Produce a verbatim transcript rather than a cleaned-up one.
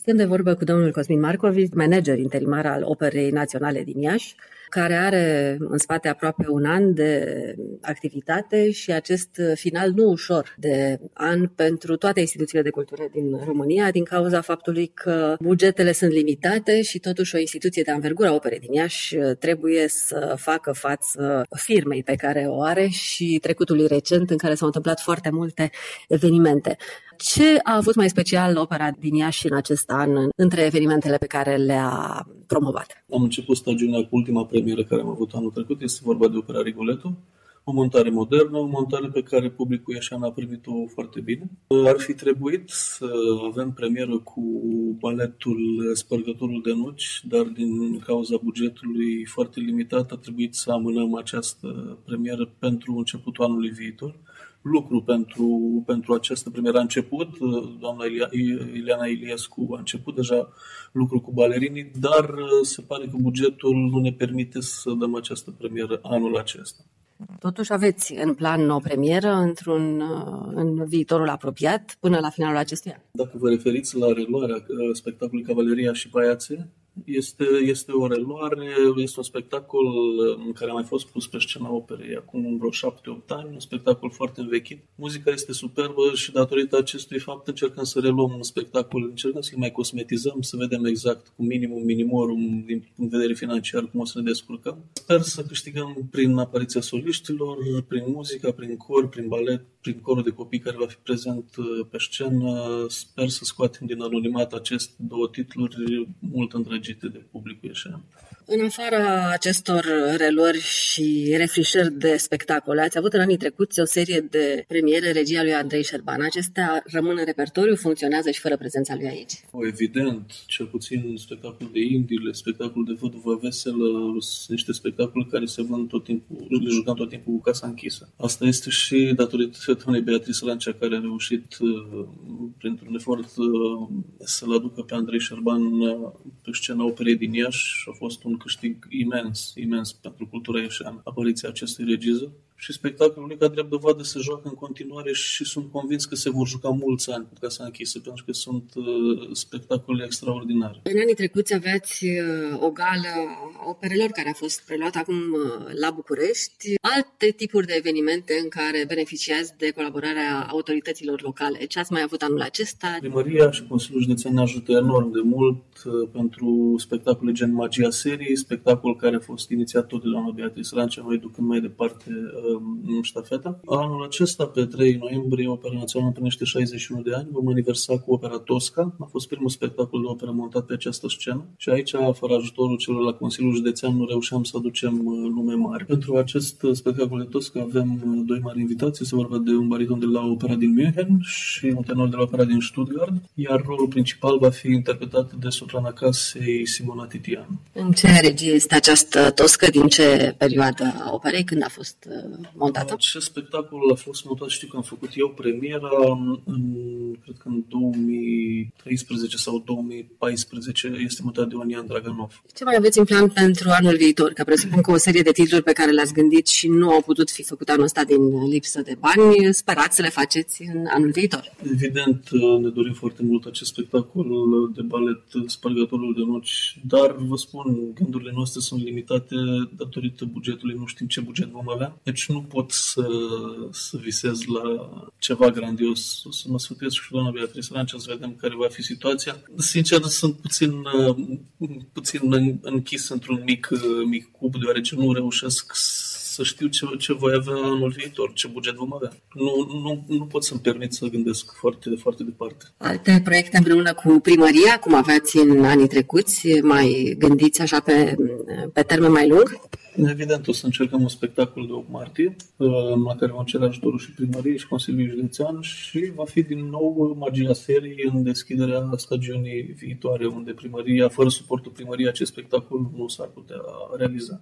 Stând de vorbă cu domnul Cosmin Marcovici, manager interimar al Operei Naționale din Iași, care are în spate aproape un an de activitate și acest final nu ușor de an pentru toate instituțiile de cultură din România, din cauza faptului că bugetele sunt limitate și totuși o instituție de anvergura Operei din Iași trebuie să facă față firmei pe care o are și trecutului recent în care s-au întâmplat foarte multe evenimente. Ce a avut mai special Opera din Iași în acest an între evenimentele pe care le-a promovat? Am început stagiunea cu ultima premieră care am avut anul trecut, este vorba de Opera Rigoletto, o montare modernă, o montare pe care publicul iașean a primit-o foarte bine. Ar fi trebuit să avem premieră cu baletul Spărgătorul de nuci, dar din cauza bugetului foarte limitat a trebuit să amânăm această premieră pentru începutul anului viitor. Lucru pentru, pentru această premieră a început, doamna Ileana Iliescu a început deja lucru cu balerinii, dar se pare că bugetul nu ne permite să dăm această premieră anul acesta. Totuși aveți în plan o premieră într-un, în viitorul apropiat, până la finalul acestui an. Dacă vă referiți la reluarea spectacolului Cavaleria și Paiațe, Este, este o reluare, este un spectacol în care a mai fost pus pe scena operei acum vreo șapte-opt ani, un spectacol foarte învechit. Muzica este superbă și datorită acestui fapt încercăm să reluăm un spectacol, încercăm să-l mai cosmetizăm, să vedem exact cu minimum, minimorum, din punct de vedere financiar, cum o să ne descurcăm. Sper să câștigăm prin apariția soliștilor, prin muzica, prin cor, prin balet, prin corul de copii care va fi prezent pe scenă. Sper să scoatem din anonimat aceste două titluri mult îndrăgite de publicul ieșean. În afara acestor reluări și refrișări de spectacole, ați avut în anii trecuți o serie de premiere regia lui Andrei Șerban. Acestea rămân în repertoriu, funcționează și fără prezența lui aici? O, evident, cel puțin spectacolul de Indile, spectacolul de Văduvă Veselă, sunt niște spectacole care se vând tot timpul, le jucăm tot timpul cu casa închisă. Asta este și datorită doamnei Beatrice Lancea, care a reușit printr-un efort să-l aducă pe Andrei Șerban pe scena Operei din Iași. A fost un câștig imens, imens pentru cultura ieșeană, apariția acestui regizor. Și spectacolul lui, ca drept dovadă, se joacă în continuare și sunt convins că se vor juca mulți ani cu casa închisă, pentru că sunt uh, spectacole extraordinare. În anii trecuți aveați uh, o gală a operelor care a fost preluată acum uh, la București, alte tipuri de evenimente în care beneficiați de colaborarea autorităților locale. Ce ați mai avut anul acesta? Primăria și Consiliul Județean ne ajută enorm de mult uh, pentru spectacole gen Magia Serii, spectacol care a fost inițiat tot de doamna Beatrice Lancea, noi ducând mai departe uh, ștafeta. Anul acesta, pe trei noiembrie, Opera Națională împlinește șaizeci și unu de ani. Vom aniversa cu Opera Tosca. A fost primul spectacol de operă montat pe această scenă și aici, fără ajutorul celor la Consiliul Județean, nu reușeam să aducem nume mari. Pentru acest spectacol de Tosca avem doi mari invitații. Se vorba de un bariton de la Opera din München și un tenor de la Opera din Stuttgart, iar rolul principal va fi interpretat de soprana casei Simona Titian. În ce regie este această Tosca? Din ce perioadă a operei? Când a fost montată? Acest spectacol a fost montat, știu că am făcut eu premiera în, cred că în două mii treisprezece sau două mii paisprezece, este montat de Ionian Draganov. Ce mai aveți în plan pentru anul viitor? Că presupun că o serie de titluri pe care le-ați gândit și nu au putut fi făcute anul ăsta din lipsă de bani, sperați să le faceți în anul viitor. Evident, ne dorim foarte mult acest spectacol de balet Spărgătorul de nuci, dar vă spun, gândurile noastre sunt limitate datorită bugetului, nu știm ce buget vom avea. Deci nu pot să, să visez la ceva grandios. O să mă sfătuiesc și cu doamna Beatrice Lancea să vedem care va fi situația. Sincer, sunt puțin, puțin închis într-un mic, mic cub, deoarece nu reușesc să știu ce, ce voi avea anul viitor, ce buget vom avea. Nu, nu, nu pot să-mi permit să gândesc foarte, foarte departe. Alte proiecte împreună cu primăria, cum aveați în anii trecuți, mai gândiți așa pe, pe termen mai lung? Evident, o să încercăm un spectacol de opt martie, la care vom cere ajutorul și primăriei și Consiliului Județean și va fi din nou Magia Serii în deschiderea stagiunii viitoare, unde primăria, fără suportul primăriei, acest spectacol nu s-ar putea realiza.